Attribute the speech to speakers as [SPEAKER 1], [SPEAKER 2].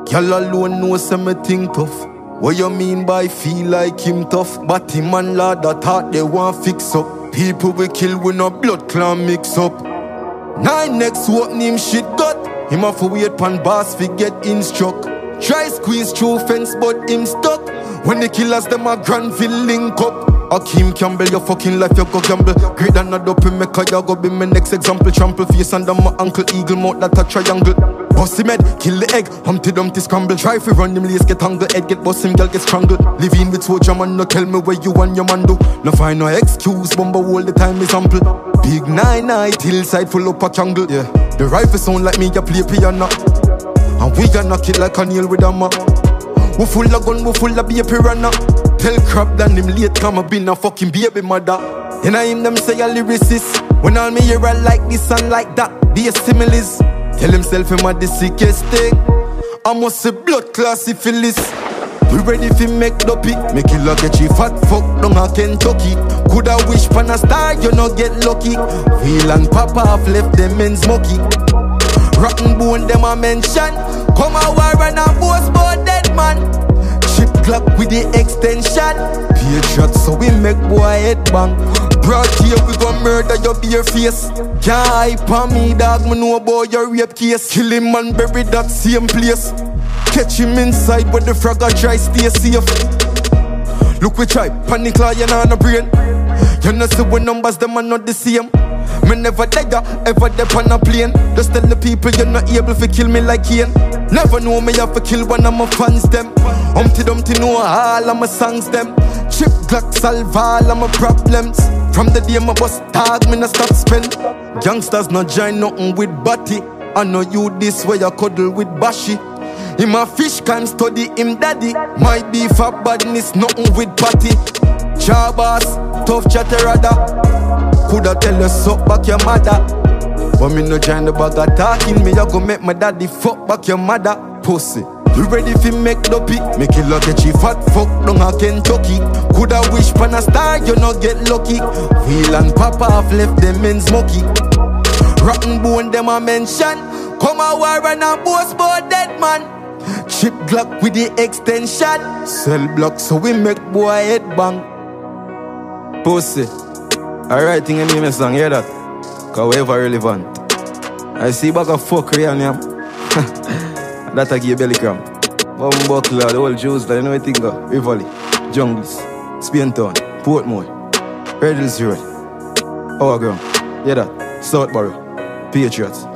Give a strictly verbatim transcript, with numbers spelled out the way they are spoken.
[SPEAKER 1] Girl alone knows say me think tough. What you mean by feel like him tough? But him and lad that thought they want fix up. People we kill with no blood clan mix up. Nine next what name shit got. Him have to wait pan boss fi get instruct. Try squeeze through fence but him stuck. When the killers them a Granville link up. Akeem Campbell, your fucking life you go gamble. Great than a dope in Mecca, you go be my next example. Trample face under my uncle eagle mouth that a triangle. Boss him head, kill the egg, Humpty Dumpty scramble. Try fi run him lace, get tangled, head get boss him, girl get strangled. Living with soldier man, no tell me where you and your man do. No find no excuse, bumble all the time is ample. Big nine night, hillside full up a jungle. Yeah, the rifle sound like me, you play piano. And we gonna knock it like a nail with a map. We full of gun, we full of be a piranha. Tell crap than him late, come a been a fucking baby mother. And I him them say a lyricist. When all me hear I like this and like that, be a similes. Tell himself him a the sickest thing. I must say blood class syphilis. We ready fi make the pick. Make it look get you fat fuck down a Kentucky. Coulda wish pan a star, you no get lucky. Wheel and Papa have left them men smoky. Rotten bone them a mention. Come a war and a boast about dead man. Chip Glock with the extension. Patriot so we make boy head bang. Broad here we gon' murder your bare face. Can't hype on me dog, me know about your rape case. Kill him and bury that same place. Catch him inside where the frog a try stay safe. Look we try, panic like you on a brain. You know see when numbers them are not the same. Me never dagger, ever dep on a plane. Just tell the people you're not able to kill me like Ian. Never know me have to kill one of my fans them. Humpty Dumpty know all of my songs them. Chip Glock solve all of my problems. From the day my bus tag me no stop spend. Youngsters not join nothing with Batty. I know you this way you cuddle with Bashi. Him a fish can study him daddy. My beef a badness nothing with Patty. Chabas, tough chatterada. Coulda tell you suck back your mother. But me no join the bag of talking. Me you go make my daddy fuck back your mother. Pussy. You ready fi make the pick? Make it look at you fat fuck down a Kentucky. Coulda wish pan a star, you no get lucky. Wheel and Papa have left them men smoky. Rotten bone them a mention. Come a war and a boast about dead man. Chip Glock with the extension. Cell block so we make boy head bang. Pussy. Alright, thing in the song, hear that? Cause we ever relevant. I see back a fuckery on him. That I give belly cramp. One buckler, the whole Jews, that you know what I think of. Rivoli, Jungles, Spaintown, Portmore, Red Hills Road, Our Ground. Hear that? Southborough, Patriots.